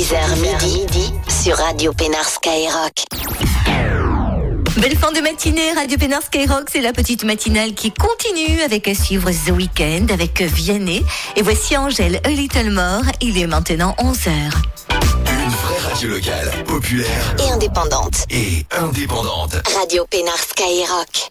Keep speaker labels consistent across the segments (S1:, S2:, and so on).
S1: 10h midi sur Radio Pénard Skyrock.
S2: Belle fin de matinée, Radio Pénard Skyrock, c'est la petite matinale qui continue avec à suivre The Weeknd avec Vianney. Et voici Angèle, A Little More, il est maintenant 11h.
S3: Une vraie radio locale, populaire
S1: et indépendante. Radio Pénard Skyrock.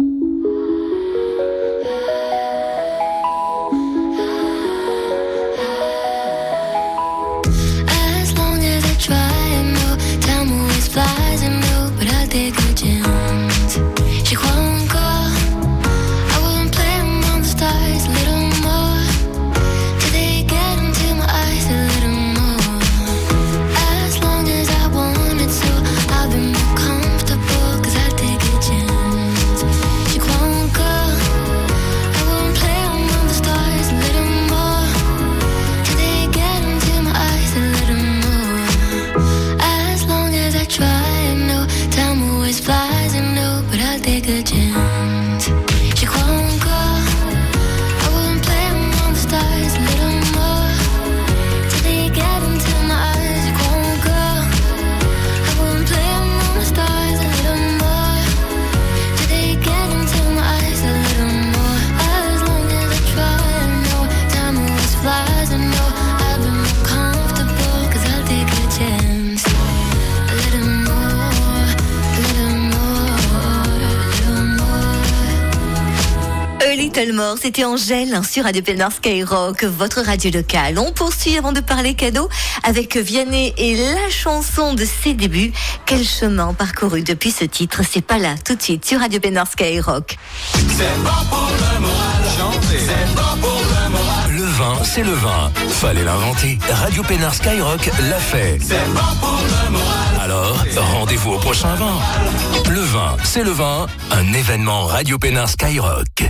S4: As long as I try, I know time always flies, I know, but I'll take a chance. J'y crois encore, I wouldn't play among the stars a little more, till they get into my eyes a little more. As long as I want it so, I'll be more comfortable, cause I take a chance. J'y crois encore, I wouldn't play among the stars a little more, till they get into my eyes a little more. As long as I try, I know time always flies, I know, but I'll take a chance. J'y crois encore, I wouldn't play among the stars a little more, till they get into my eyes. J'y crois encore, I wouldn't play among the stars a little more, till they get into my eyes a little more. As long as I try, I know time always flies, I know I'll be more comfortable, cause I'll take a chance. A little more, a little more, a little more.
S2: A Little More, c'était Angèle sur Radio Pénard Skyrock, votre radio locale. On poursuit avant de parler cadeau avec Vianney et la chanson de ses débuts. Quel chemin parcouru depuis ce titre, c'est pas là, tout de suite sur Radio Pénard Skyrock.
S3: C'est bon pour le moral, chanter. C'est bon pour le moral.
S5: Le vin, c'est le vin. Fallait l'inventer. Radio Pénard Skyrock l'a fait.
S3: C'est bon pour le moral.
S5: Alors, rendez-vous au prochain vin. Le vin, c'est le vin. Un événement Radio Pénard Skyrock.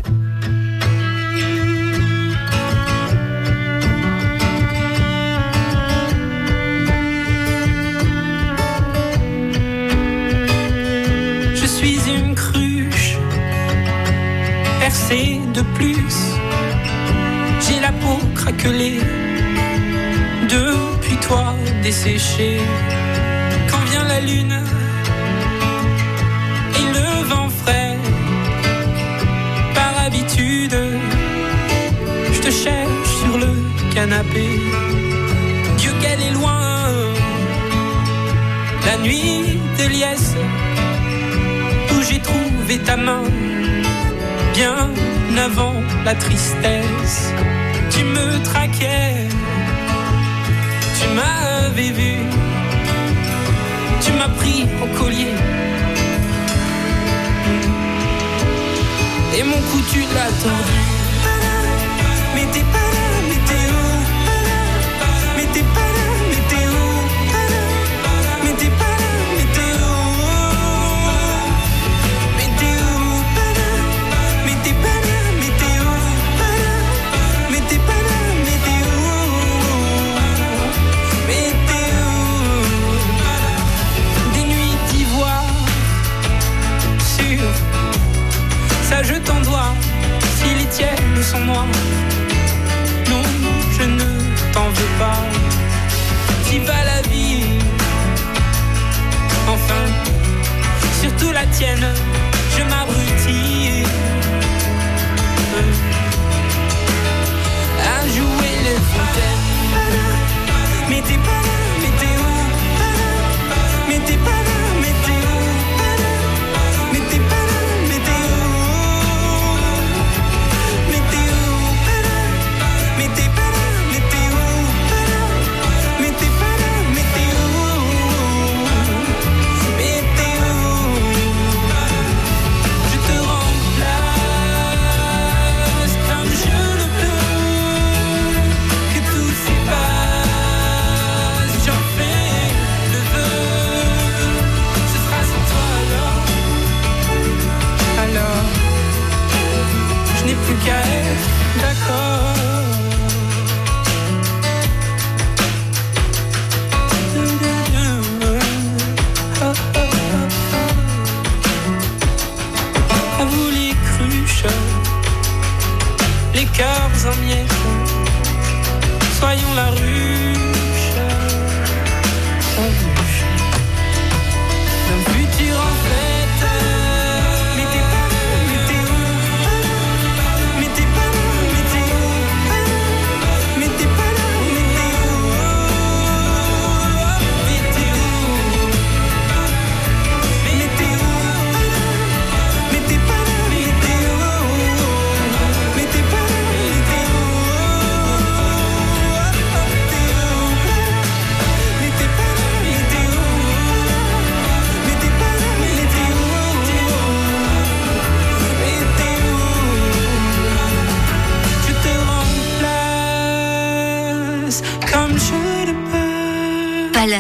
S6: Je suis une cruche percée de plus. J'ai la peau craquelée depuis toi desséchée. Quand vient la lune et le vent frais, par habitude, je te cherche sur le canapé. Dieu qu'elle est loin, la nuit de liesse, où j'ai trouvé ta main, bien avant la tristesse. Tu me traquais, tu m'avais vu, tu m'as pris au collier, et mon cou tu l'as tordu. Mais t'es pas là, mais t'es où? Mais t'es pas là, mais t'es où? Mais t'es pas là, mais t'es où? Mais t'es où? Mais t'es pas là, mais t'es où? Mais t'es pas là, mais t'es où? Mais t'es où? Des nuits d'ivoire sur ça je t'en dois, si les tiennes sont noires. Non, je ne t'en veux pas. Si va la vie, enfin, surtout la tienne, je m'abrutis à jouer les fontaines. Mais t'es pas là, mais t'es où? Mais t'es pas là, mais t'es où? Mais t'es pas là, mais t'es où? Mais t'es où? Mais t'es pas là, mais t'es où? Mais t'es pas là, mais t'es où? Mais t'es où?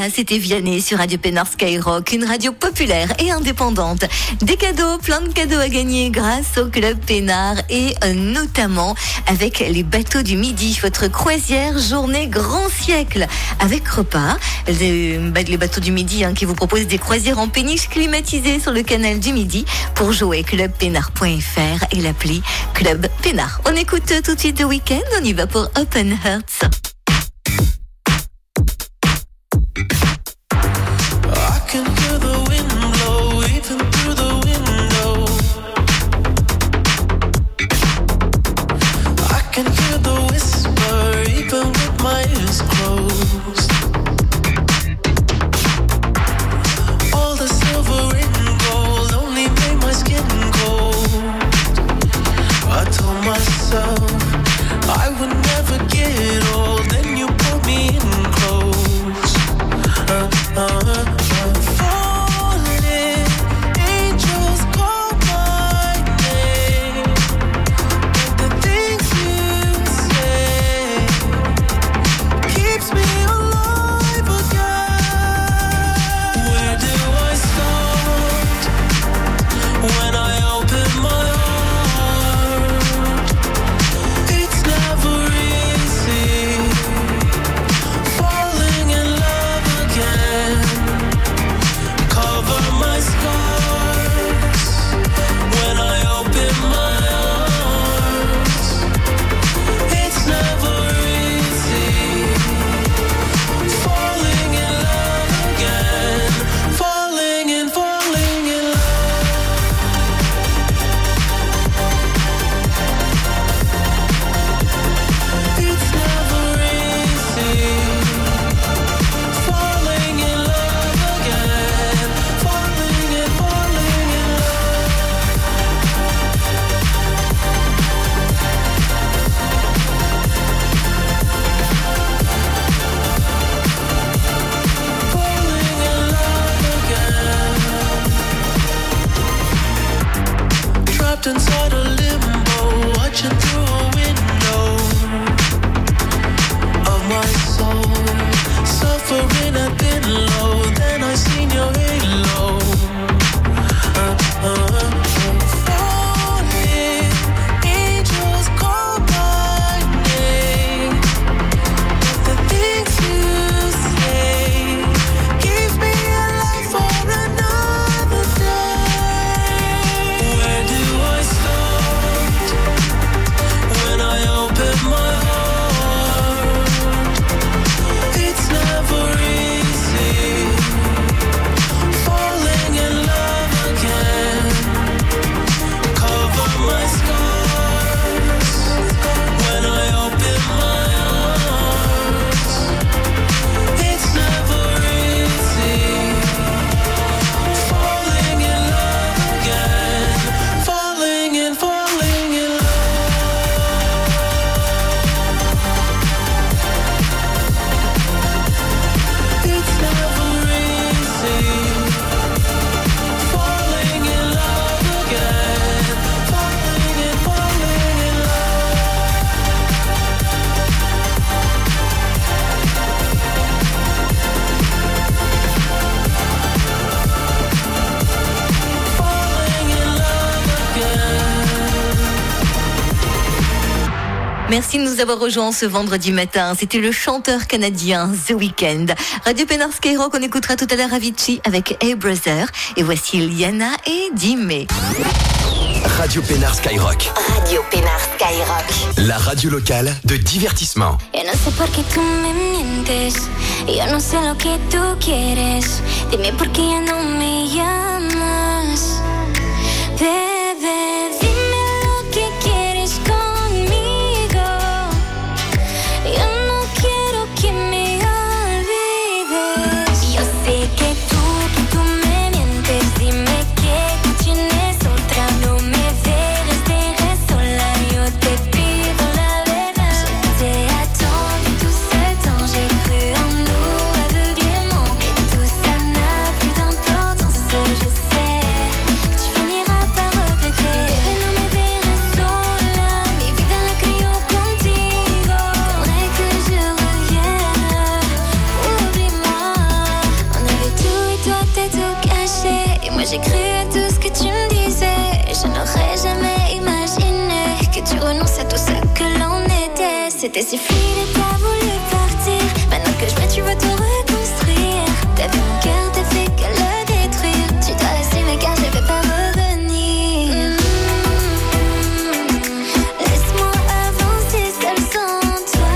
S2: Voilà, c'était Vianney sur Radio Pénard Skyrock, une radio populaire et indépendante. Des cadeaux, plein de cadeaux à gagner grâce au Club Pénard et notamment avec les bateaux du Midi, votre croisière journée grand siècle avec repas. Les bateaux du Midi qui vous proposent des croisières en péniche climatisées sur le canal du Midi. Pour jouer, clubpénard.fr et l'appli Club Pénard. On écoute tout de suite The Weeknd, on y va pour Open Hearts.
S3: I would never get old. Then you pulled me in close. Falling, angels call my name. But the things you say keeps me alive again. Where do I start when I open my heart? Inside a limbo, watching through a window of my soul, suffering I've been low. Then I seen your halo. Falling, angels call my name. But the things you say keep me alive for another day. Where do I start when I open my heart? It's never easy falling in love again. Cover my scars when I open my arms. It's never easy falling in love again. Falling in love. It's never easy falling in love again. Falling in love again.
S2: Merci de nous avoir rejoints ce vendredi matin. C'était le chanteur canadien The Weeknd. Radio Pénard Skyrock, on écoutera tout à l'heure Avicii avec Hey Brother. Et voici Liana et Dimé.
S5: Radio Pénard Skyrock,
S1: Radio Pénard Skyrock.
S5: la radio locale de divertissement.
S4: Yo no sé por qué tú me mientes, yo no sé lo que tú quieres. Dime por qué ya no me llamas. Bebé, dime lo que quieres conmigo. Yo no quiero que me olvides. Yo sé que tú me mientes. Dime que tienes otra. No me dejes sola. Yo te pido la verdad. J'étais à temps, tout ce temps. J'ai cru en nous aveuglément. Mais tout ça n'a plus d'importance. Je sais que tu finiras par Moi j'ai cru à tout ce que tu me disais. Je n'aurais jamais imaginé que tu renonces à tout ce que l'on était. C'était si fluide et t'as voulu partir. Maintenant que je vais, tu veux tout reconstruire. T'as vu mon cœur, t'as fait que le détruire. Tu dois assumer car je vais pas revenir. Laisse-moi avancer seul sans toi.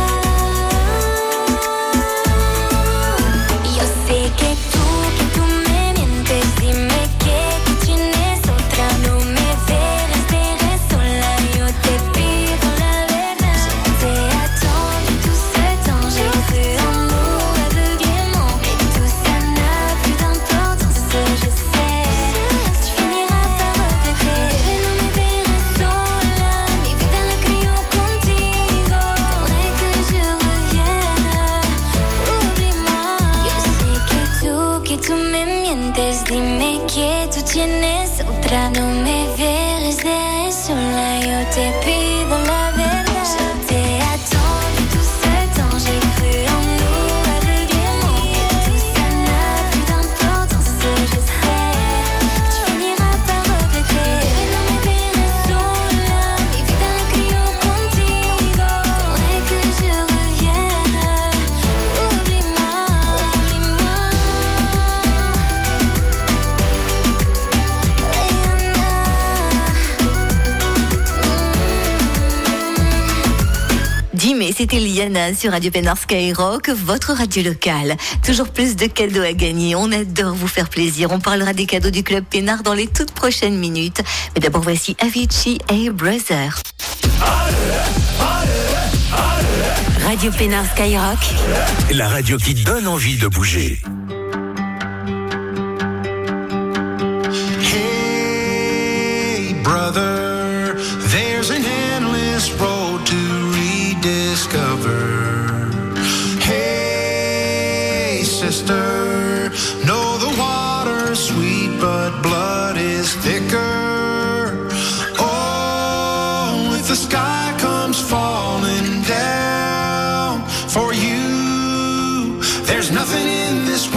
S4: Yo sé que tú me mientes. Dime que tú tienes otra. No me dejes sola. Yo te pido la verdad. Je t'ai attendu tout ce temps. J'ai cru en nous aveuglément. Mais tout ça n'a plus d'importance. Je sais, tu finiras par regretter. No me dejes sola. Mi vida la creo contigo. Faudrait que je revienne. Oublie-moi. Yo sé que tú me mientes. Dime que tú tienes otra. No me dejes sola. Yo te pido la verdad. Je t'ai attendu tout ce temps. J'ai cru en nous aveuglément. Mais tout ça n'a plus d'importance. Je sais, tu finiras par regretter. No me dejes sola. Mi vida la creo contigo. Faudrait que je revienne. Oublie-moi, oublie-moi.
S2: Dis-mais, c'était Liana sur Radio Pénard Skyrock, votre radio locale. Toujours plus de cadeaux à gagner. On adore vous faire plaisir. On parlera des cadeaux du Club Pénard dans les toutes prochaines minutes. Mais d'abord, voici Avicii et Brother.
S1: Radio Pénard Skyrock.
S5: La radio qui donne envie de bouger.
S7: Hey, brother, there's an endless road to rediscover. Hey, sister, know the water's sweet, but blood is thicker. Oh, if the sky comes falling down for you, there's nothing in this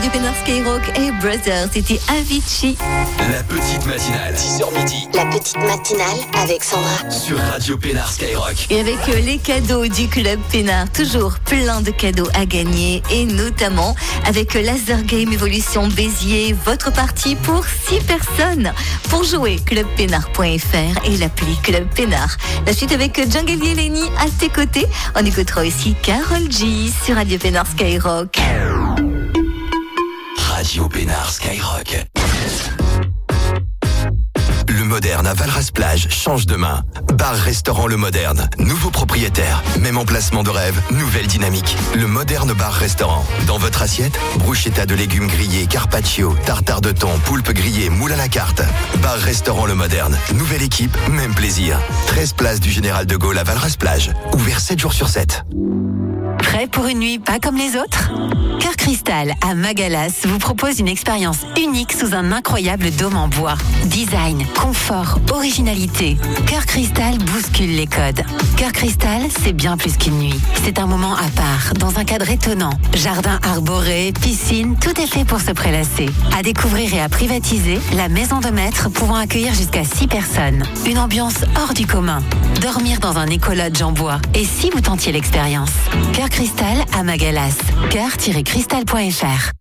S2: Radio Pénard Skyrock et Brothers, c'était Avicii.
S5: La petite matinale, 6h midi.
S1: La petite matinale avec Sandra.
S5: Sur Radio Pénard Skyrock.
S2: Et avec les cadeaux du Club Pénard, toujours plein de cadeaux à gagner et notamment avec Laser Game Evolution Béziers, votre partie pour 6 personnes. Pour jouer, clubpénard.fr et l'appli Club Pénard. La suite avec Jungle Yeleni à tes côtés. On écoutera aussi Karol G sur Radio Pénard Skyrock.
S5: Radio Pénard Skyrock. Le Moderne à Valras-Plage change de main. Bar-restaurant Le Moderne. Nouveau propriétaire. Même emplacement de rêve. Nouvelle dynamique. Le Moderne bar-restaurant. Dans votre assiette, bruschetta de légumes grillés, carpaccio, tartare de thon, poulpe grillé, moule à la carte. Bar-restaurant Le Moderne. Nouvelle équipe, même plaisir. 13 places du Général de Gaulle à Valras-Plage. Ouvert 7 jours sur 7.
S8: Prêt pour une nuit pas comme les autres ? Cœur Cristal à Magalas vous propose une expérience unique sous un incroyable dôme en bois. Design, confort, originalité. Cœur Cristal bouscule les codes. Cœur Cristal, c'est bien plus qu'une nuit. C'est un moment à part, dans un cadre étonnant. Jardin arboré, piscine, tout est fait pour se prélasser. À découvrir et à privatiser, la maison de maître pouvant accueillir jusqu'à 6 personnes. Une ambiance hors du commun. Dormir dans un écolodge en bois. Et si vous tentiez l'expérience ? Cœur Cristal à Magalas. Cœur-cristal.fr.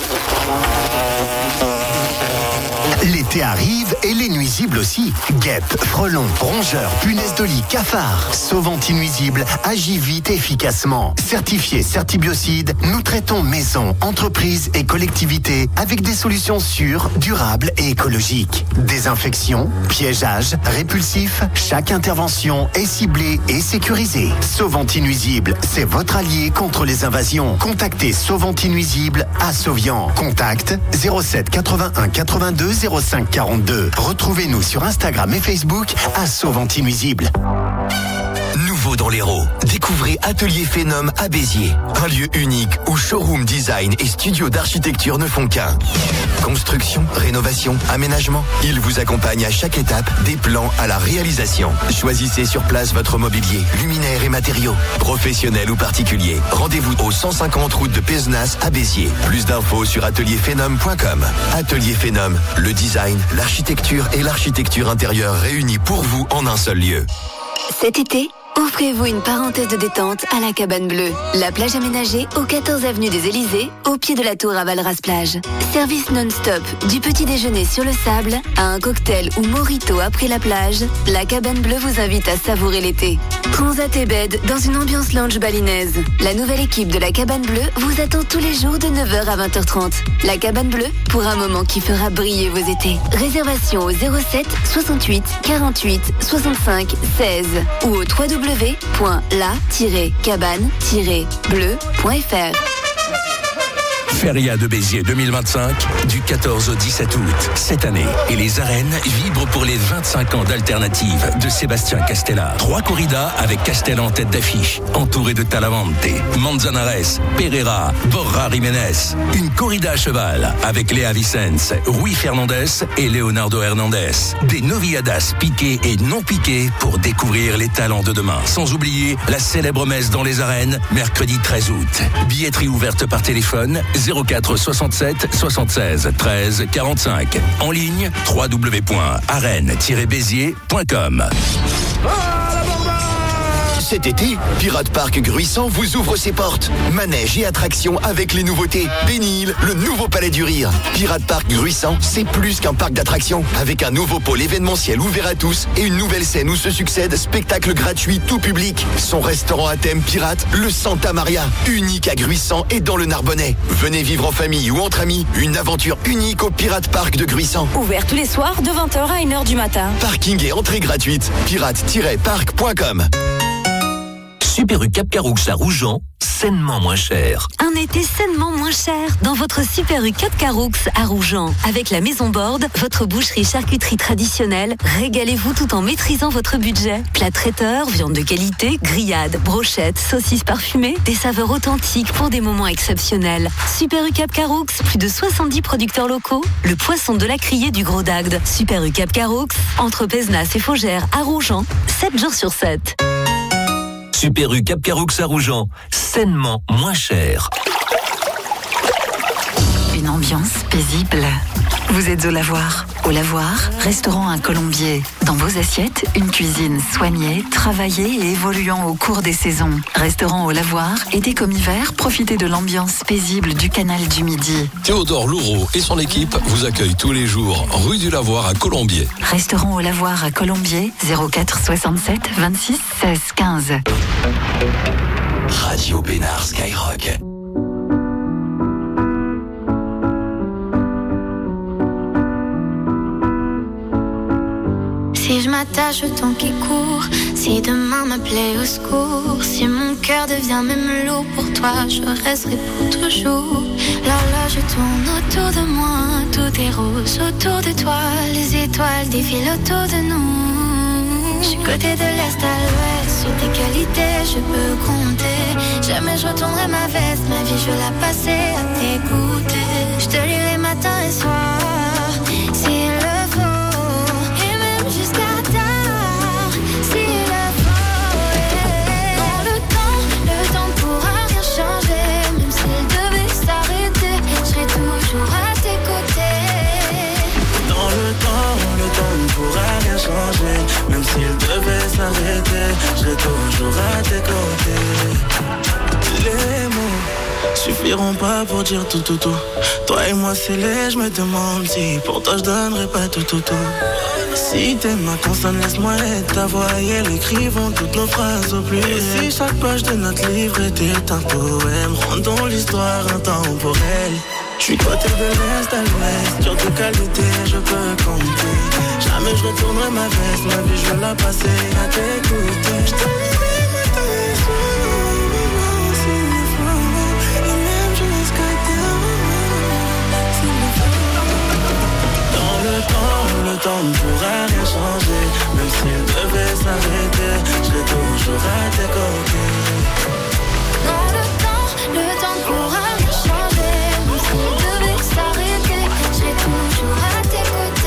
S9: L'été arrive et les nuisibles aussi. Guêpes, frelons, rongeurs, punaises de lit, cafards. Sauvant nuisibles agit vite et efficacement. Certifié Certibiocide, nous traitons maisons, entreprises et collectivités avec des solutions sûres, durables et écologiques. Désinfection, piégeage, répulsif, chaque intervention est ciblée et sécurisée. Sauvanti-nuisible, c'est votre allié contre les invasions. Contactez Sauvanti-nuisible à Sauvian. Contact 07 81 82 05 42. Retrouvez-nous sur Instagram et Facebook à Sauvanti-nuisible.
S5: Nouveau dans l'Hérault, découvrez Atelier Phénom à Béziers. Un lieu unique où showroom design et studio d'architecture ne font qu'un. Construction, rénovation, aménagement, ils vous accompagnent à chaque étape des plans à la réalisation. Choisissez sur place votre mobilier, luminaires et matériaux. Professionnels ou particuliers, rendez-vous au 150 route de Pézenas à Béziers. Plus d'infos sur atelierphénom.com. Atelier Phénom, le design, l'architecture et l'architecture intérieure réunis pour vous en un seul lieu.
S10: Cet été, offrez-vous une parenthèse de détente à la Cabane Bleue. La plage aménagée au 14 avenue des Élysées, au pied de la tour à Valras-Plage. Service non-stop, du petit déjeuner sur le sable à un cocktail ou mojito après la plage, la Cabane Bleue vous invite à savourer l'été. Transat et bed dans une ambiance lounge balinaise. La nouvelle équipe de la Cabane Bleue vous attend tous les jours de 9h à 20h30. La Cabane Bleue pour un moment qui fera briller vos étés. Réservation au 07 68 48 65 16 ou au www.la-cabane-bleu.fr.
S5: Feria de Béziers 2025 du 14 au 17 août. Cette année, et les arènes vibrent pour les 25 ans d'Alternative de Sébastien Castella. 3 corridas avec Castella en tête d'affiche, entouré de Talavante, Manzanares, Pereira, Borja Jiménez. Une corrida à cheval avec Léa Vicens, Rui Fernandez et Leonardo Hernandez. Des noviadas piquées et non piquées pour découvrir les talents de demain. Sans oublier la célèbre messe dans les arènes, mercredi 13 août. Billetterie ouverte par téléphone 04 67 76 13 45. En ligne www.arène-béziers.com.
S9: Cet été, Pirate Park Gruissant vous ouvre ses portes. Manège et attractions avec les nouveautés. Bénil, le nouveau palais du rire. Pirate Park Gruissant, c'est plus qu'un parc d'attractions. Avec un nouveau pôle événementiel ouvert à tous et une nouvelle scène où se succèdent spectacles gratuits tout public. Son restaurant à thème pirate, le Santa Maria, unique à Gruissant et dans le Narbonnais. Venez vivre en famille ou entre amis, une aventure unique au Pirate Park de Gruissant.
S11: Ouvert tous les soirs de 20h à 1h du matin.
S9: Parking et entrée gratuite. pirate-park.com.
S5: Super U Cap Caroux à Rougeant, sainement moins cher.
S8: Un été sainement moins cher dans votre Super U 4 Caroux à Rougeant. Avec la Maison Borde, votre boucherie charcuterie traditionnelle, régalez-vous tout en maîtrisant votre budget. Plat traiteur, viande de qualité, grillades, brochettes, saucisses parfumées, des saveurs authentiques pour des moments exceptionnels. Super U Cap Caroux, plus de 70 producteurs locaux, le poisson de la criée du Gros d'Agde. Super U Cap Caroux, entre Pézenas et Faugères à Rougeant, 7 jours sur 7.
S5: Super U Cap Caroux à Rougeant, sainement moins cher.
S8: Une ambiance paisible. Vous êtes au Lavoir. Au Lavoir, restaurant à Colombier. Dans vos assiettes, une cuisine soignée, travaillée et évoluant au cours des saisons. Restaurant au Lavoir, été comme hiver, profitez de l'ambiance paisible du canal du Midi.
S12: Théodore Loureau et son équipe vous accueillent tous les jours, rue du Lavoir à Colombier.
S8: Restaurant au Lavoir à Colombier, 04 67 26 16 15.
S5: Radio Pénard Skyrock.
S4: Si je m'attache au temps qui court, si demain m'appelait au secours, si mon cœur devient même lourd pour toi, je resterai pour toujours. L'horloge tourne autour de moi, tout est rose autour de toi, les étoiles défilent autour de nous. Je suis côté de l'est à l'ouest, sur tes qualités je peux compter. Jamais je retournerai ma veste, ma vie je veux la passer à t'écouter. Je te lirai matin et soir, s'il le faut.
S3: Même s'il devait s'arrêter, je serai toujours à tes côtés. Les mots suffiront pas pour dire tout. Toi et moi scellés, je me demande si pour toi je donnerais pas tout. Si t'es ma consonne, laisse-moi être ta voix et l'écrivons toutes nos phrases au plus. Et si chaque page de notre livre était un poème, rendons l'histoire intemporelle. Je suis côté de l'est à l'ouest, sur tes qualités je peux compter. Jamais je retournerai ma veste, ma vie je veux la passer à t'écouter. Je te lirai matin et soir, s'il le faut, et même jusqu'à demain, s'il le faut. Dans le temps ne pourra rien changer. Même s'il devait s'arrêter, je serai toujours à tes côtés.
S4: Dans le temps ne pourra rien changer. Même s'il devait s'arrêter, je serai toujours à tes côtés.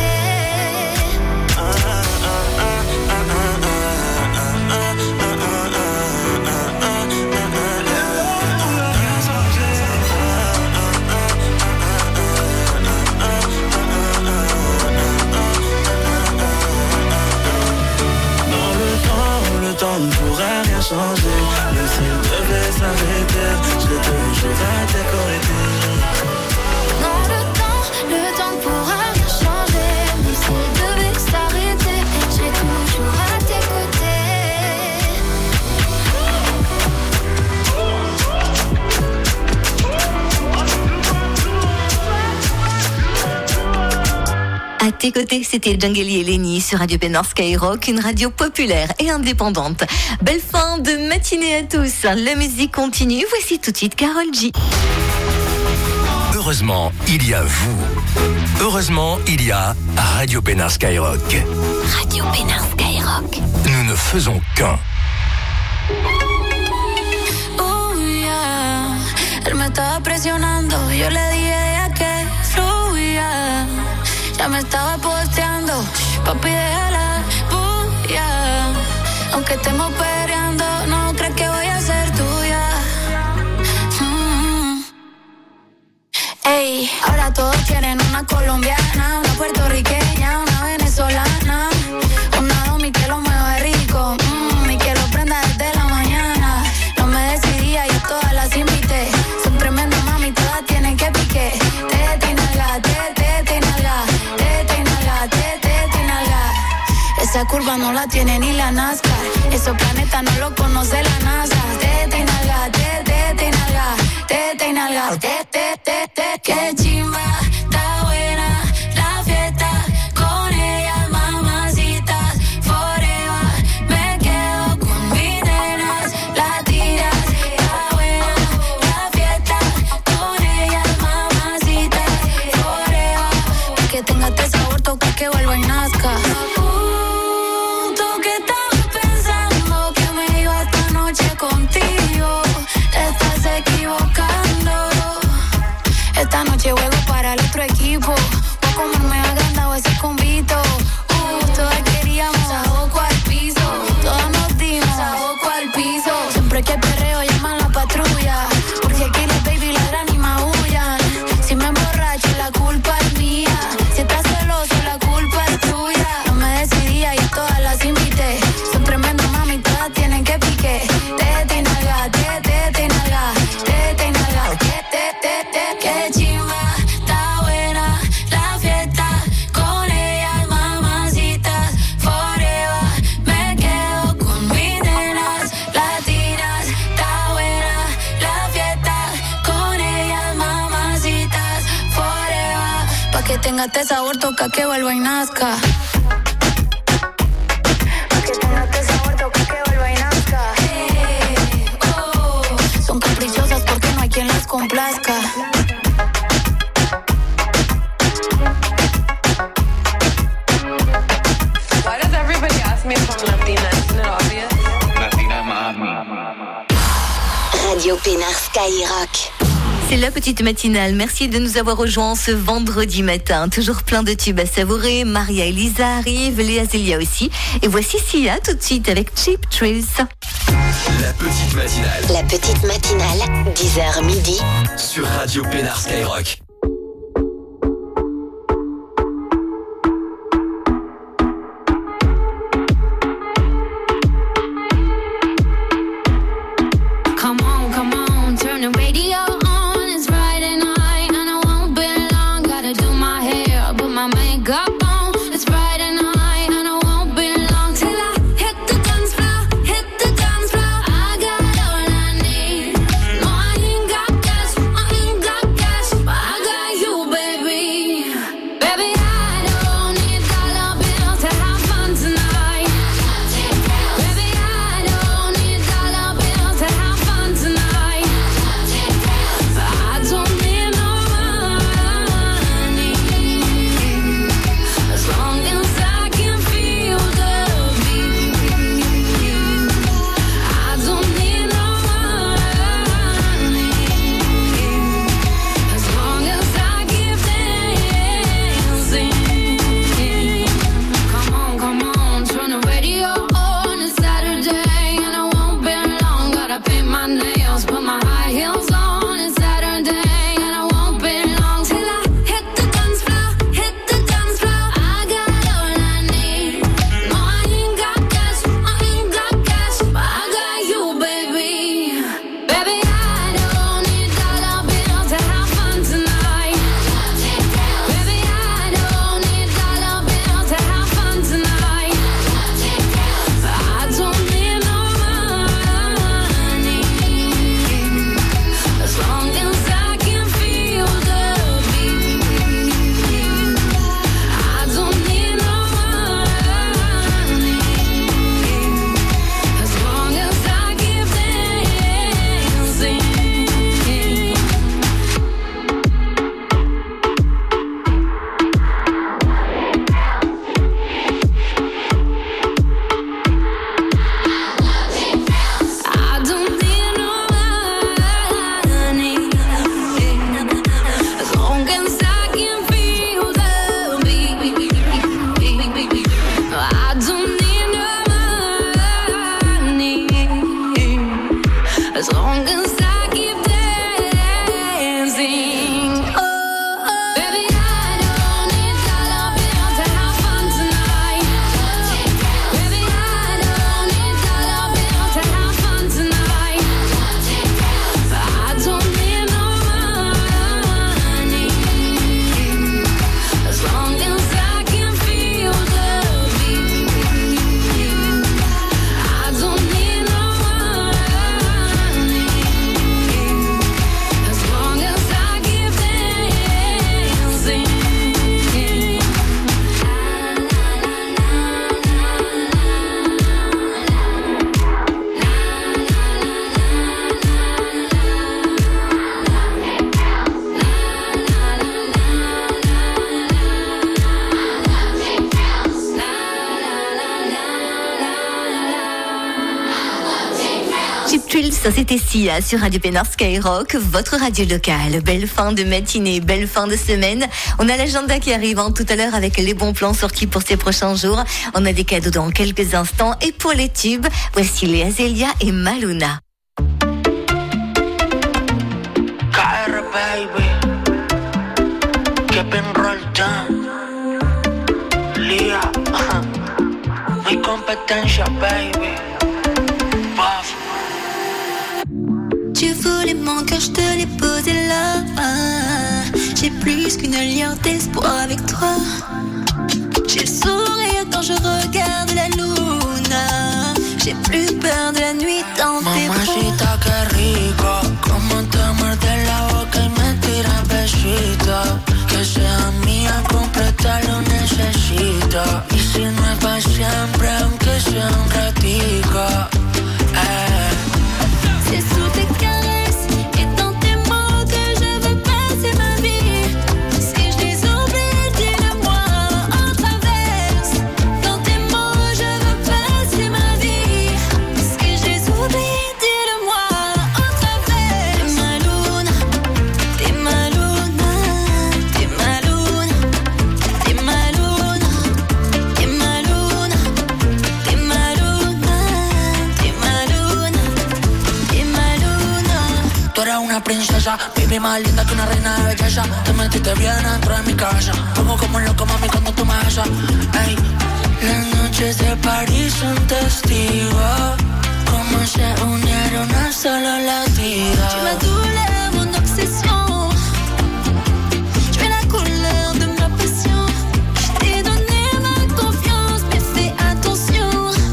S3: Ne pourra rien changer. Même s'il devait s'arrêter, je serai toujours à tes côtés.
S4: Non, le temps ne pourra rien changer. Même s'il devait s'arrêter, je serai toujours à tes
S2: À tes côtés, c'était Djangeli et Lenny sur Radio Pénard Skyrock, une radio populaire et indépendante. Belle fin de matinée à tous. La musique continue. Voici tout de suite Karol G.
S5: Heureusement, il y a vous. Heureusement, il y a Radio Pénard Skyrock.
S2: Radio Pénard Skyrock.
S5: Nous ne faisons qu'un.
S4: Oh yeah, él me estaba presionando, yo le dije a que fluya. Ya me estaba posteando, papi déjala, bulla. Aunque estemos peleando, no crees que voy a ser tuya. Ey, ahora todos quieren una colombiana, una puertorriqueña, una venezolana, una domi que lo mueve rico, y que lo prenda desde la mañana. No me decidía, yo todas las invité. Son tremendas mami, todas tienen que pique. Tete y nalga, tete y nalga, tete y nalga, tete y nalga. Esa curva no la tiene ni la NASCAR. Esos planetas no lo conoce la NASA. Tete y nalga, tete y nalga, tete y nalga, tete, tete. Qué chimba, está buena la fiesta. Con ellas mamacitas, forever. Me quedo con mis nenas, latinas. Está buena la fiesta. Con ellas mamacitas, forever. Pa' que tenga este sabor, toca que vuelva y nazca. ¿Tú qué estabas pensando? Que me iba esta noche contigo. Te estás equivocando. Esta noche juego para el tenga este sabor, toca que vuelva y nazca. Son caprichosas porque no hay quien las complazca.
S13: Why does everybody ask me if I'm Latina? Isn't it obvious?
S3: Latina mami.
S1: Radio Pénard Skyrock.
S2: C'est la petite matinale. Merci de nous avoir rejoints ce vendredi matin. Toujours plein de tubes à savourer. Maria et Lisa arrivent, Léa Zélia aussi. Et voici Sia tout de suite avec Cheap Thrills.
S5: La petite matinale.
S1: La petite matinale, 10h midi.
S5: Sur Radio Pénard Skyrock.
S4: Come on, turn the radio on. It's Friday night and I won't be long. Gotta do my hair, put my makeup on. It's Friday night and I won't be long till I hit the dance floor, hit the dance floor. I got all I need. No, I ain't got cash, but I got you, baby. Baby, I don't need dollar bills to have fun tonight. Baby, I don't need dollar bills to have fun tonight. I don't need no money as long as I can feel the beat. I don't need no money as long as I keep dancing. Come on, turn the radio on. It's Saturday and I won't be long. Gotta paint my nails, put my high heels on. It's Saturday and I won't be long till I hit the dance floor, hit the dance floor. I got all I need. No, I ain't got cash, but I got you, baby. Baby, I don't need dollar bills to have fun tonight. Baby, I don't need dollar bills to have fun tonight. I don't need no money as long as I can feel the beat. I don't need no money as long as I keep dancing. I don't need no money as long as I can feel the beat. I don't need no money as long as I keep dancing. Oh, baby, I don't need dollar bills to have fun tonight. Baby, I don't need dollar bills to have fun tonight. I don't need no money as long as I can feel the beat. I don't need no money as long as I keep dancing.
S2: Cheap Thrills, c'était Sia sur Radio Pénard Skyrock, votre radio locale. Belle fin de matinée, belle fin de semaine. On a l'agenda qui arrive tout à l'heure avec les bons plans sortis pour ces prochains jours. On a des cadeaux dans quelques instants. Et pour les tubes, voici Léa Zélia et Maluna.
S14: KR baby, que roll down. Lia, mi competencia baby. Puff.
S4: Tu voulais mon cœur, je te l'ai posé là. J'ai plus qu'une lueur d'espoir avec toi. J'ai le sourire quand je regarde la luna. J'ai plus peur de la nuit dans tes bras.
S14: Mamacita, que rico, como te muerde la boca y me tira besitos. Que sea mía como siempre, aunque sea un ratico.
S4: C'est sous tes caresses et dans tes mots que je veux passer ma vie. Si je les oublie, dis-le-moi en travers. Dans tes mots, je veux passer ma vie. Si je les oublie, dis-le-moi en travers. T'es ma luna, t'es ma luna, t'es ma luna, t'es ma luna, t'es ma luna, t'es ma luna, t'es ma luna.
S14: Tú eres una princesa, baby, más linda que una reina de belleza. Te metiste bien dentro de mi casa. Pongo como un loco, mami, cuando tú me besas. Ey, las noches de París son testigos. Cómo se unieron a solo latidos.
S4: Tu m'as douleur, mon obsession. Tu es la couleur de ma passion. Je t'ai donné ma confiance, mais fais attention.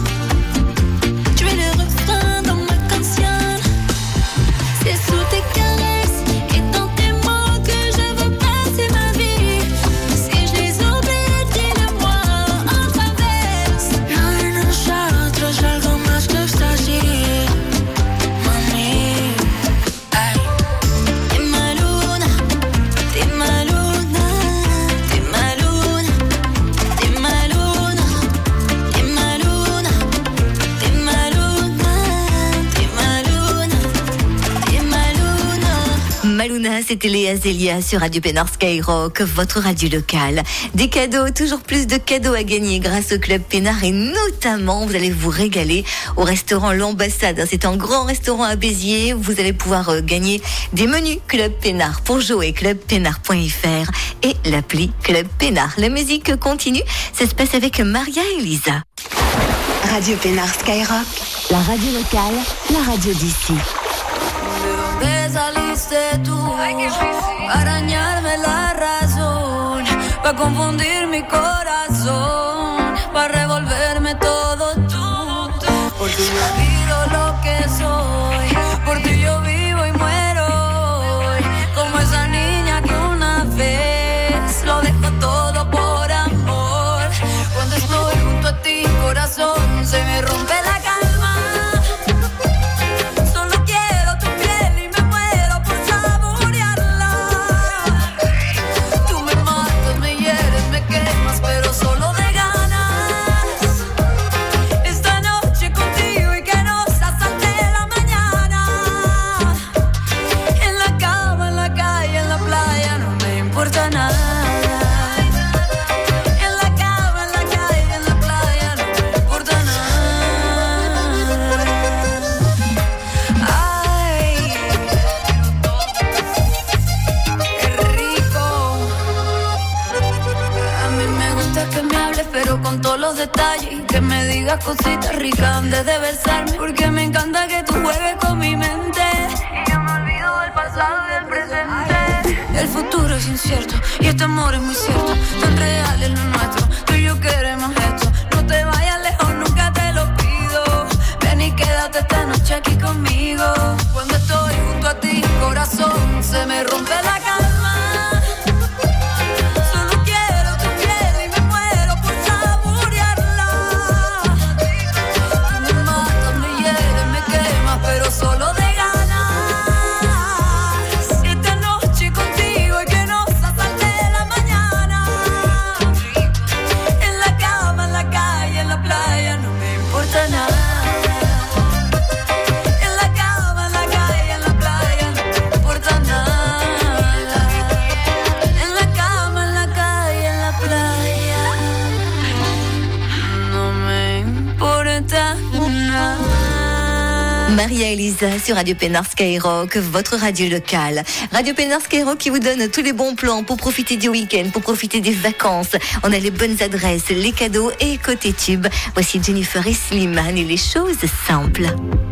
S4: Tu es le refrain dans ma canción. C'est sous tes caresses et dans tes mots que je veux passer ma vie. Si je les oublie, dis-le-moi en travers.
S14: No de nosotros algo más que éxtasis, mami. Ey.
S4: T'es ma luna, t'es ma luna, t'es ma luna, t'es ma luna, t'es ma luna, t'es ma luna, t'es ma luna, t'es ma luna.
S2: Maluna, c'était Léa Zélia sur Radio Pénard Skyrock, votre radio locale. Des cadeaux, toujours plus de cadeaux à gagner grâce au Club Pénard et notamment, vous allez vous régaler au restaurant L'Ambassade. C'est un grand restaurant à Béziers. Vous allez pouvoir gagner des menus Club Pénard pour jouer, clubpénard.fr et l'appli Club Pénard. La musique continue, ça se passe avec Maria et Lisa.
S1: Radio Pénard Skyrock.
S10: La radio locale, la radio d'ici.
S4: ¿De dónde saliste tú? Para dañarme la razón, para confundir mi corazón, para revolverme todo tú. Por ti yo olvido lo que soy, por ti yo vivo y muero hoy, como esa niña que una vez lo dejó todo por amor. Cuando estoy junto a ti, corazón, se me rompe la calma. Solo quiero tu piel y me muero por saborearla. Tú me matas, me hieres, me quemas, pero solo de ganas. Esta noche contigo y que nos asalte la mañana. En la cama, en la calle, en la playa, no me importa nada. En la cama, en la calle, en la playa, no me importa nada. Ay, qué rico. A mí me gusta que me hables, pero con todos los detalles, y que me digas cositas ricas antes de besarme, porque me encanta que tú juegues con mi mente y yo me olvido del pasado y del presente. El futuro es incierto y este amor es muy cierto, tan real es lo nuestro, tú y yo queremos esto. No te vayas lejos, nunca te lo pido, ven y quédate esta noche aquí conmigo. Cuando estoy junto a ti, corazón, se me rompe la calma. Solo quiero tu piel y me muero por saborearla. Tú me matas, me hieres, me quemas, pero solo de ganas. Esta noche contigo y que nos asalte la mañana. En la cama, en la calle, en la playa, no me importa nada. En la cama, en la calle, en la playa, no me importa nada. En la cama, en la calle, en la playa, no me importa nada.
S2: Maria et Lisa sur Radio Pénard Skyrock, votre radio locale. Radio Pénard Skyrock qui vous donne tous les bons plans pour profiter du week-end, pour profiter des vacances. On a les bonnes adresses, les cadeaux et côté tube. Voici Jennifer et Slimane et les choses simples.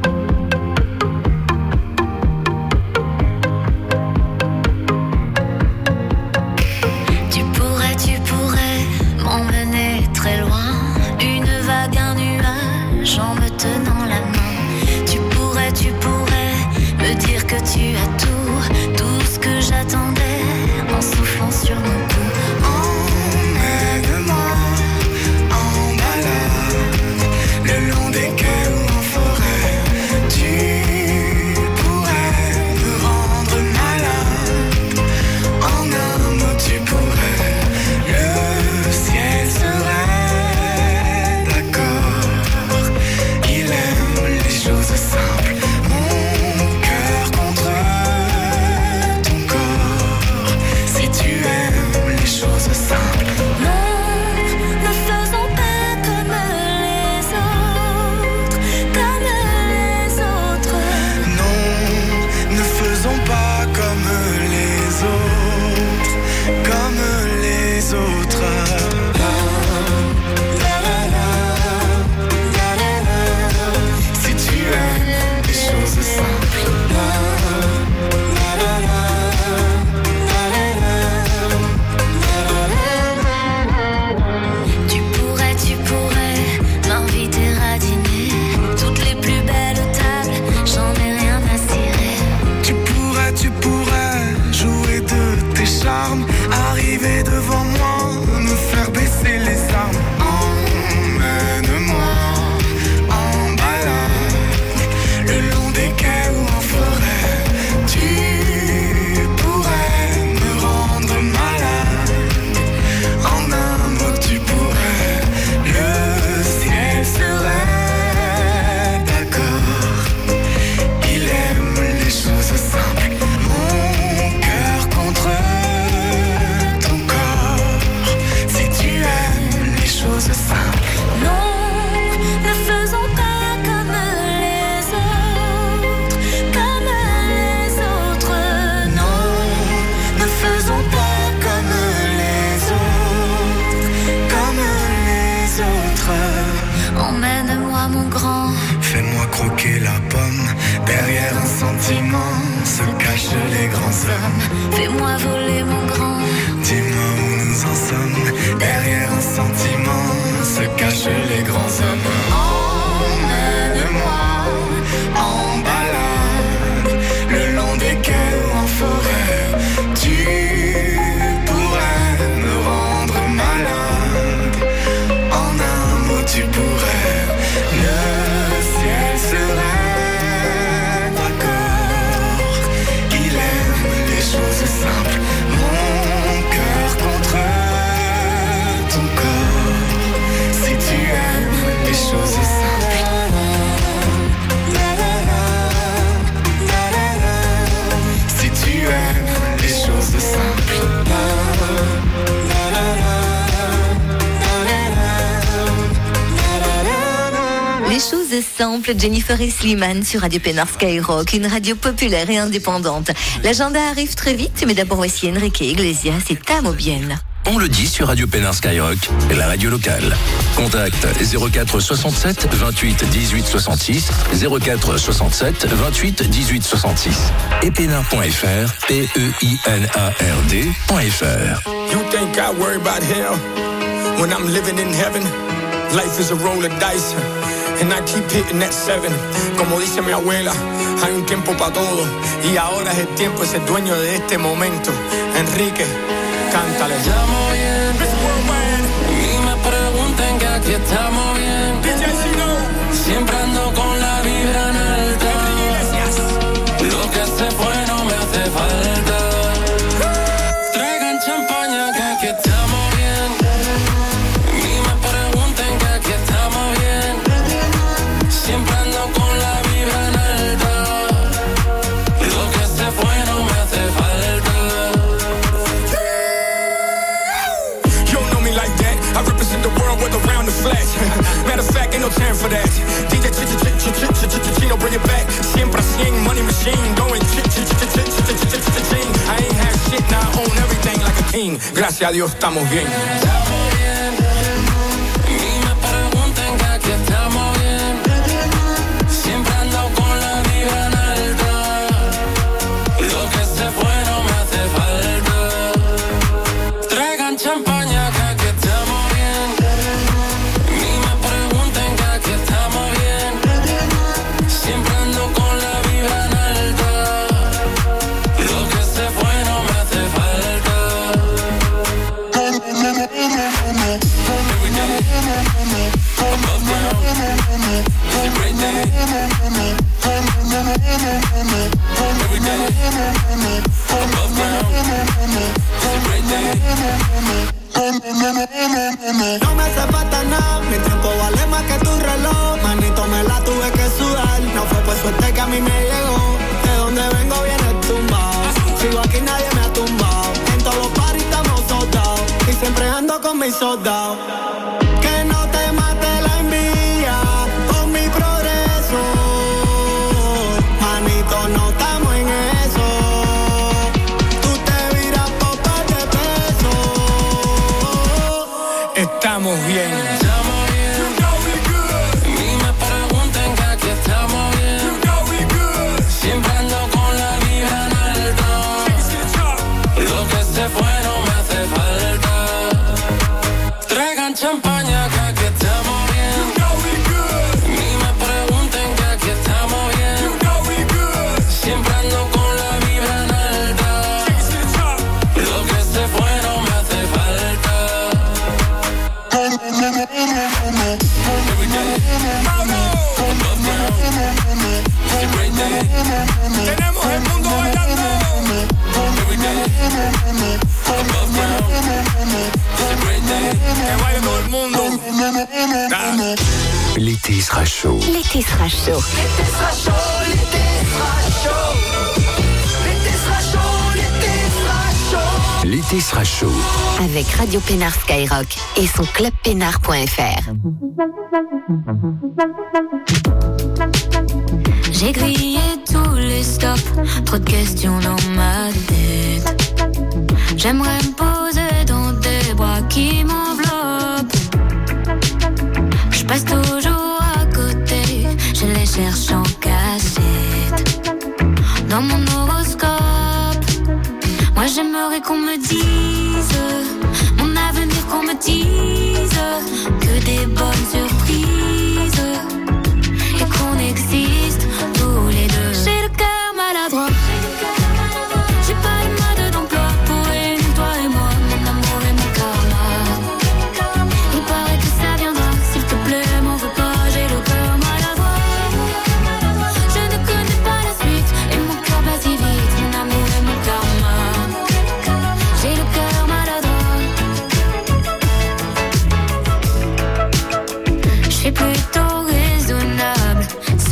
S4: Tu pourrais m'emmener très loin, une vague, un nuage, en me tenant la main. Tu pourrais me dire que tu as tout ce que j'attendais, en soufflant sur mon cou. Emmène-moi en balade.
S15: Fais-moi croquer la pomme. Derrière un sentiment se cachent les grands hommes.
S4: Fais-moi voler mon grand.
S15: Dis-moi où nous en sommes. Derrière un sentiment se cachent les grands hommes. Emmène-moi en balade, le long des quais ou en forêt. Tu pourrais me rendre malade. En un mot tu pourrais. Le ciel serait d'accord. Il aime les choses simples. Mon cœur contre ton corps. Si tu aimes les choses simples. Si tu aimes les choses simples.
S2: Les choses simples, Jennifer et Slimane sur Radio Pénard Skyrock, une radio populaire et indépendante. L'agenda arrive très vite, mais d'abord voici Enrique Iglesias et T'amo bien.
S5: On le dit sur Radio Pénard Skyrock, la radio locale. Contact 04 67 28 18 66, 04 67 28 18 66. Et pénard.fr, PEINARD.fr.
S16: You think I worry about hell when I'm living in heaven? Life is a roll of dice, and I keep hitting that 7. Como dice mi abuela, hay un tiempo para todo, y ahora es el tiempo, es el dueño de este momento. Enrique, cántale.
S17: Estamos bien, y me preguntan que aquí estamos bien. Siempre ando con la vibra en alta. Lo que se fue no me hace falta. Traigan champaña que aquí estamos bien. Y me preguntan que aquí estamos bien. Siempre ando con la vibra en alta. Lo que se fue no me hace falta.
S16: You don't know me like that. I represent the world with around the flash. Matter of fact, ain't no time for that. DJ Chino, bring it back. Siempre 100, money machine, going I ain't had shit, now I own everything like a king. Gracias a Dios, estamos bien.
S17: Estamos bien. Y me preguntan que aquí estamos bien. Siempre ando con la vibra en alta. Lo que se fue no me hace falta. Traigan champaña que aquí estamos bien. Y me preguntan que aquí estamos bien. Siempre ando con la vibra en alta. Lo que se fue no me hace falta. Above ground, it's a great day. Every day, above ground, it's a great day.
S18: No me hace falta nada, mi tiempo vale más que tu reloj. Manito, me la tuve que sudar. No fue por suerte que a mí me llegó. De donde vengo viene tumbado. Sigo aquí, nadie me ha tumbado. En todos los paris estamos soldados. Y siempre ando con mis soldados. Que no te mate la envidia con mi progreso. Manito, no estamos en eso. Tú te viras por par de pesos.
S16: Estamos bien.
S17: Estamos bien. Y me preguntan que aquí estamos bien. Siempre ando con la vibra en alta. Lo que se fue no me hace falta. Traigan champaña que aquí estamos bien. Y me preguntan que aquí estamos bien. Siempre ando con la vibra en alta. Lo que se fue no me hace falta. Every day, above ground, it's a great day.
S16: Tenemos el mundo bailando.
S17: Every day, above ground, it's a great day.
S16: Que baile todo el mundo.
S9: L'été sera chaud.
S2: L'été sera chaud.
S18: L'été sera chaud, l'été sera chaud. L'été sera chaud, l'été sera chaud.
S9: L'été sera chaud.
S2: Avec Radio Pénard Skyrock et son club pénard.fr.
S4: J'ai grillé tous les stops, trop de questions dans ma tête. J'aimerais me poser dans des bras qui m'enveloppent. Je passe toujours à côté, j'ai léché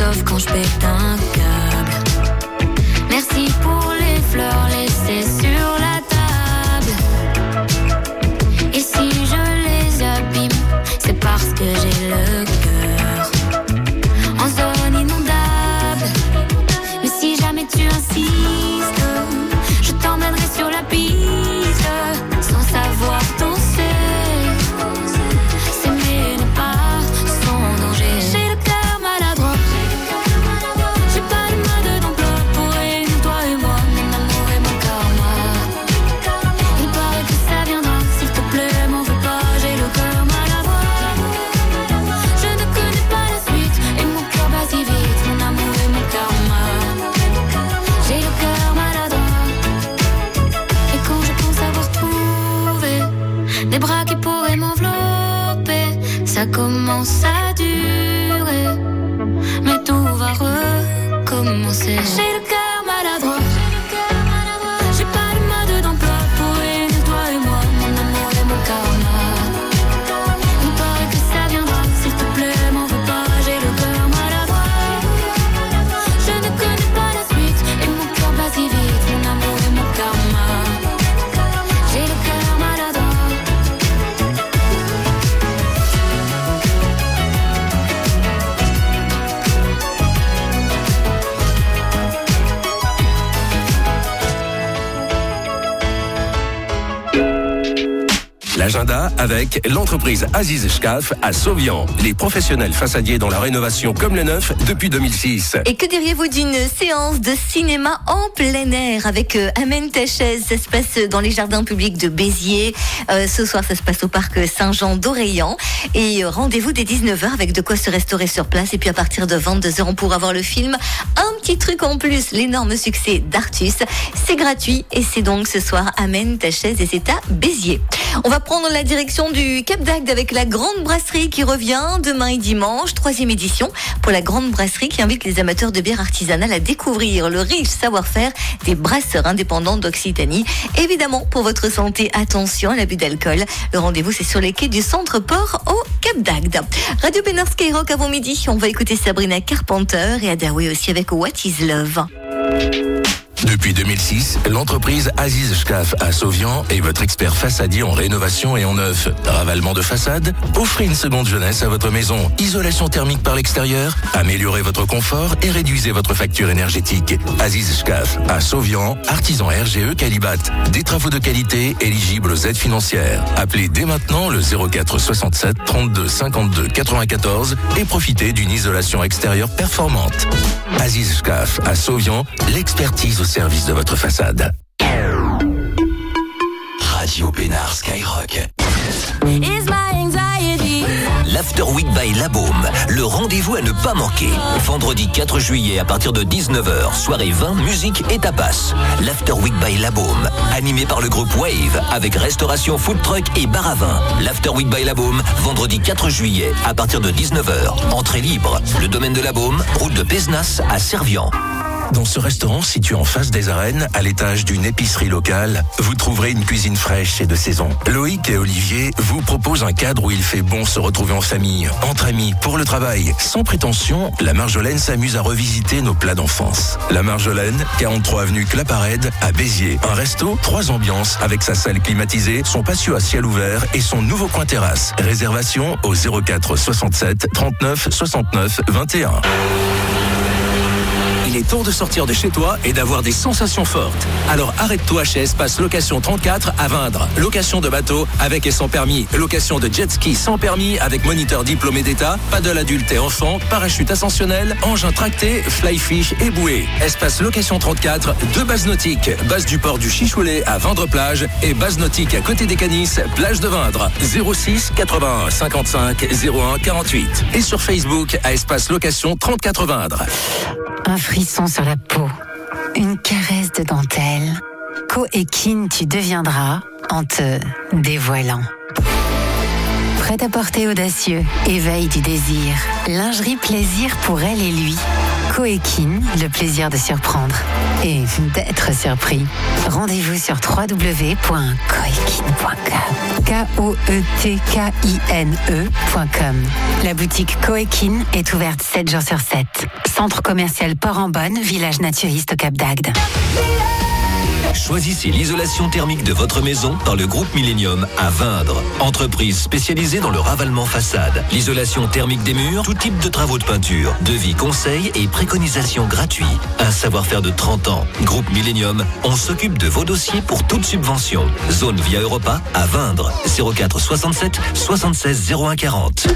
S4: sauf quand je pète un câble. Merci pour les fleurs laissées sur la table. Et si je les abîme, c'est parce que j'ai le cœur en zone inondable. Mais si jamais tu insistes, je t'emmènerai sur la piste sans savoir danser. S'aimer n'est pas sans danger. J'ai le cœur maladroit. J'ai pas de mode d'emploi pour réunir toi et moi, mon amour et mon karma. Il paraît que ça viendra, s'il te plaît, m'en veux pas. J'ai le cœur maladroit. Je ne connais pas la suite et mon cœur bat si vite, mon amour et mon karma. J'ai le cœur maladroit. Et quand je pense avoir trouvé des bras qui pourraient m'envelopper, ça commence à durer, mais tout va recommencer. J'ai le cœur maladroit. J'ai pas de mode d'emploi pour réunir toi et moi, mon amour et mon karma. Il paraît que ça viendra, s'il te plaît, m'en veux pas. J'ai le cœur maladroit. Je ne connais pas la suite et mon cœur bat si vite, mon amour et mon karma. J'ai le cœur maladroit.
S5: L'agenda avec l'entreprise Aziz Shkaf à Sauvian. Les professionnels façadiers dans la rénovation comme le neuf depuis 2006.
S2: Et que diriez-vous d'une séance de cinéma en plein air avec Amène ta chaise? Ça se passe dans les jardins publics de Béziers. Ce soir, ça se passe au parc Saint-Jean d'Orléans. Et rendez-vous dès 19h avec de quoi se restaurer sur place. Et puis à partir de 22h, on pourra voir le film. Un petit truc en plus, l'énorme succès d'Artus. C'est gratuit et c'est donc ce soir Amène ta chaise et c'est à Béziers. On va prendre la direction du Cap d'Agde avec la Grande Brasserie qui revient demain et dimanche, 3e édition pour la Grande Brasserie qui invite les amateurs de bière artisanale à découvrir le riche savoir-faire des brasseurs indépendants d'Occitanie. Évidemment, pour votre santé, attention à l'abus d'alcool. Le rendez-vous, c'est sur les quais du Centre-Port au Cap d'Agde. Radio Pénard Skyrock avant midi, on va écouter Sabrina Carpenter et Adawi aussi avec What is Love.
S5: Depuis 2006, l'entreprise Aziz Shkaf à Sauvian est votre expert façadier en rénovation et en neuf. Ravalement de façade, offrez une seconde jeunesse à votre maison. Isolation thermique par l'extérieur, améliorez votre confort et réduisez votre facture énergétique. Aziz Shkaf à Sauvian, artisan RGE Calibat. Des travaux de qualité éligibles aux aides financières. Appelez dès maintenant le 04 67 32 52 94 et profitez d'une isolation extérieure performante. Aziz Shkaf à Sauvian, l'expertise au service de votre façade.
S19: Radio Pénard Skyrock. L'After Week by La Baume, le rendez-vous à ne pas manquer. Vendredi 4 juillet à partir de 19h, soirée vin, musique et tapas. L'After Week by La Baume, animé par le groupe Wave, avec restauration, food truck et bar à vin. L'After Week by La Baume, vendredi 4 juillet à partir de 19h. Entrée libre, le domaine de La Baume, route de Pézenas à Servian.
S5: Dans ce restaurant situé en face des arènes, à l'étage d'une épicerie locale, vous trouverez une cuisine fraîche et de saison. Loïc et Olivier vous proposent un cadre où il fait bon se retrouver en famille, entre amis, pour le travail. Sans prétention, la Marjolaine s'amuse à revisiter nos plats d'enfance. La Marjolaine, 43 avenue Claparède, à Béziers. Un resto, 3 ambiances, avec sa salle climatisée, son patio à ciel ouvert et son nouveau coin terrasse. Réservation au 04 67 39 69 21. Il est temps de sortir de chez toi et d'avoir des sensations fortes. Alors arrête-toi chez Espace Location 34 à Vindre. Location de bateau avec et sans permis. Location de jet ski sans permis avec moniteur diplômé d'État. Paddle adulte et enfant. Parachute ascensionnel. Engin tracté. Fly fish et bouée. Espace Location 34. 2 bases nautiques. Base du port du Chichoulet à Vindre-Plage. Et base nautique à côté des Canis. Plage de Vindre. 06 81 55 01 48. Et sur Facebook à Espace Location 34 Vindre.
S8: Un frisson sur la peau, une caresse de dentelle. Co-équine tu deviendras en te dévoilant. Prêt-à-porter audacieux, éveil du désir. Lingerie plaisir pour elle et lui. Coekin, le plaisir de surprendre et d'être surpris. Rendez-vous sur www.coekin.com. Koetkine.com. La boutique Coekin est ouverte 7 jours sur 7. Centre commercial Port-en-Bonne, village naturiste au Cap d'Agde.
S19: Choisissez l'isolation thermique de votre maison dans le groupe Millennium à Vindre. Entreprise spécialisée dans le ravalement façade, l'isolation thermique des murs, tout type de travaux de peinture, devis, conseils et préconisations gratuits. Un savoir-faire de 30 ans. Groupe Millennium, on s'occupe de vos dossiers pour toute subvention. Zone Via Europa à Vindre. 04 67 76 01 40.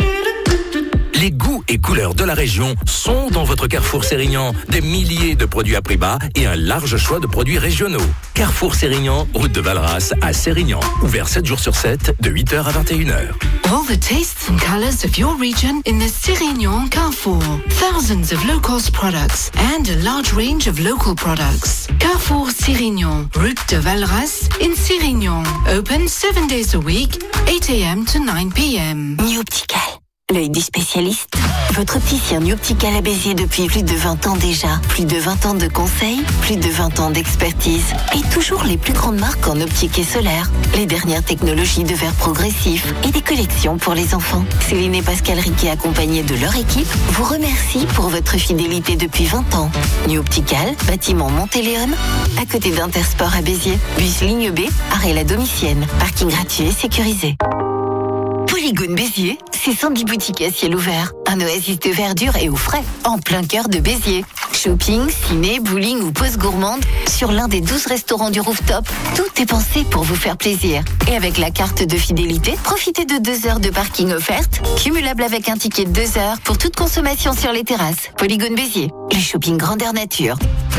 S5: Les goûts et couleurs de la région sont dans votre Carrefour Sérignan. Des milliers de produits à prix bas et un large choix de produits régionaux. Carrefour Sérignan, route de Valras à Sérignan. Ouvert 7 jours sur 7, de 8h à 21h.
S20: All the tastes and colors of your region in the Sérignan Carrefour. Thousands of low-cost products and a large range of local products. Carrefour Sérignan, route de Valras in Sérignan. Open 7 days a week, 8 a.m. to 9 p.m.
S1: New Optical. L'œil du spécialiste. Votre opticien New Optical à Béziers depuis plus de 20 ans déjà. Plus de 20 ans de conseils, plus de 20 ans d'expertise. Et toujours les plus grandes marques en optique et solaire. Les dernières technologies de verre progressif et des collections pour les enfants. Céline et Pascal Riquet, accompagnés de leur équipe, vous remercient pour votre fidélité depuis 20 ans. New Optical, bâtiment Montéléon, à côté d'Intersport à Béziers. Bus ligne B, arrêt la Domitienne. Parking gratuit et sécurisé. Polygone Béziers, c'est 110 boutiques à ciel ouvert. Un oasis de verdure et au frais, en plein cœur de Béziers. Shopping, ciné, bowling ou pause gourmande, sur l'un des 12 restaurants du rooftop, tout est pensé pour vous faire plaisir. Et avec la carte de fidélité, profitez de 2 heures de parking offerte, cumulable avec un ticket de 2 heures pour toute consommation sur les terrasses. Polygone Béziers, le shopping grandeur nature.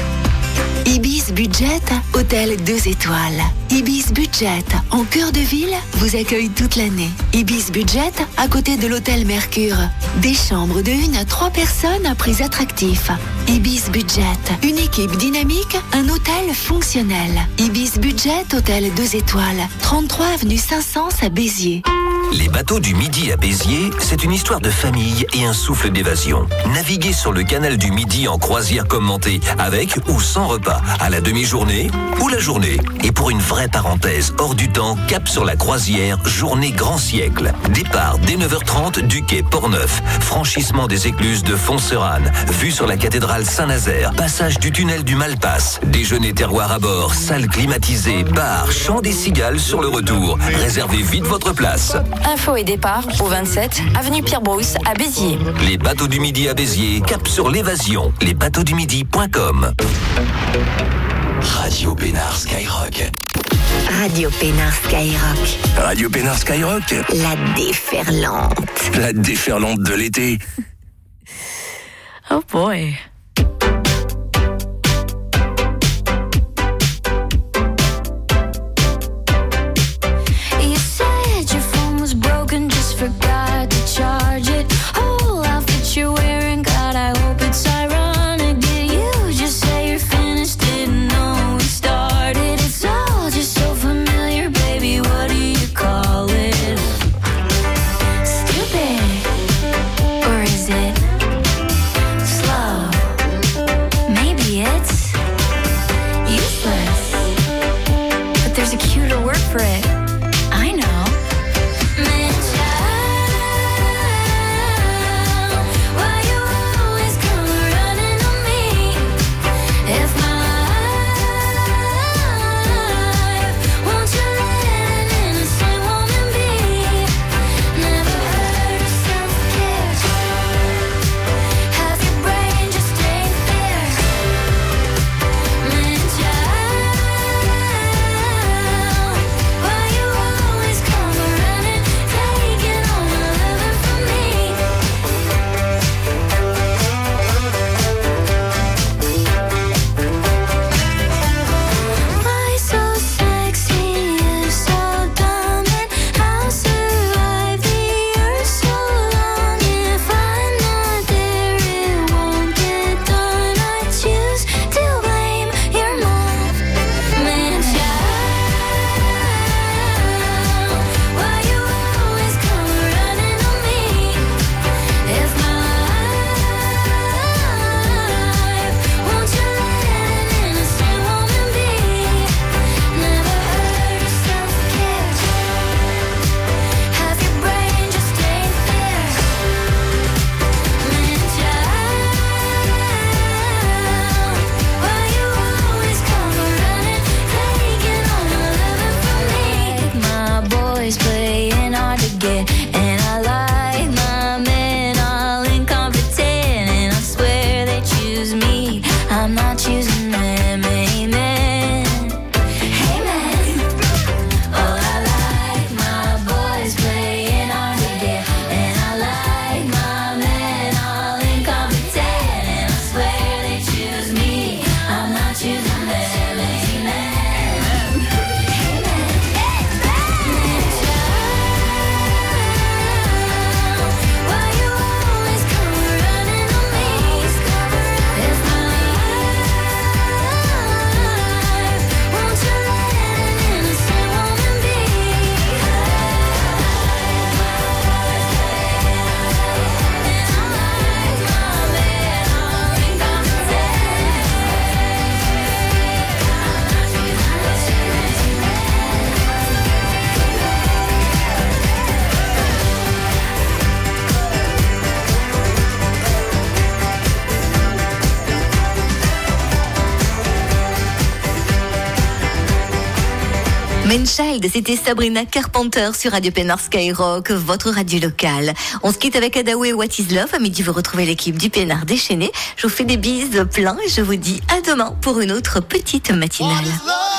S1: Ibis Budget, hôtel 2 étoiles. Ibis Budget, en cœur de ville, vous accueille toute l'année. Ibis Budget, à côté de l'hôtel Mercure. Des chambres de 1 à 3 personnes à prix attractifs. Ibis Budget, une équipe dynamique, un hôtel fonctionnel. Ibis Budget, hôtel 2 étoiles. 33 avenue Saint-Saëns à Béziers.
S19: Les bateaux du Midi à Béziers, c'est une histoire de famille et un souffle d'évasion. Naviguez sur le canal du Midi en croisière commentée, avec ou sans repas, à la demi-journée ou la journée. Et pour une vraie parenthèse hors du temps, cap sur la croisière, journée grand siècle. Départ dès 9h30 du quai Port-Neuf, franchissement des écluses de Fonserane, vue sur la cathédrale Saint-Nazaire, passage du tunnel du Malpasse, déjeuner terroir à bord, salle climatisée, bar, chant des cigales sur le retour. Réservez vite votre place.
S11: Info et départ au 27 avenue Pierre-Brousse à Béziers.
S19: Les bateaux du Midi à Béziers, cap sur l'évasion. Lesbateauxdumidi.com.
S5: Radio Pénard Skyrock.
S1: Radio Pénard Skyrock.
S5: Radio Pénard Skyrock.
S1: La déferlante.
S5: La déferlante de l'été.
S2: Oh boy.
S4: Forgot to charge it. Whole outfit you're wearing, God, I hope it's ironic. Did you just say you're finished? Didn't know we started. It's all just so familiar, baby. What do you call it? Stupid, or is it slow?
S2: Child, c'était Sabrina Carpenter sur Radio Pénard Skyrock, votre radio locale. On se quitte avec Adaou et What is Love. À midi, vous retrouvez l'équipe du Pénard déchaîné. Je vous fais des bises plein et je vous dis à demain pour une autre petite matinale.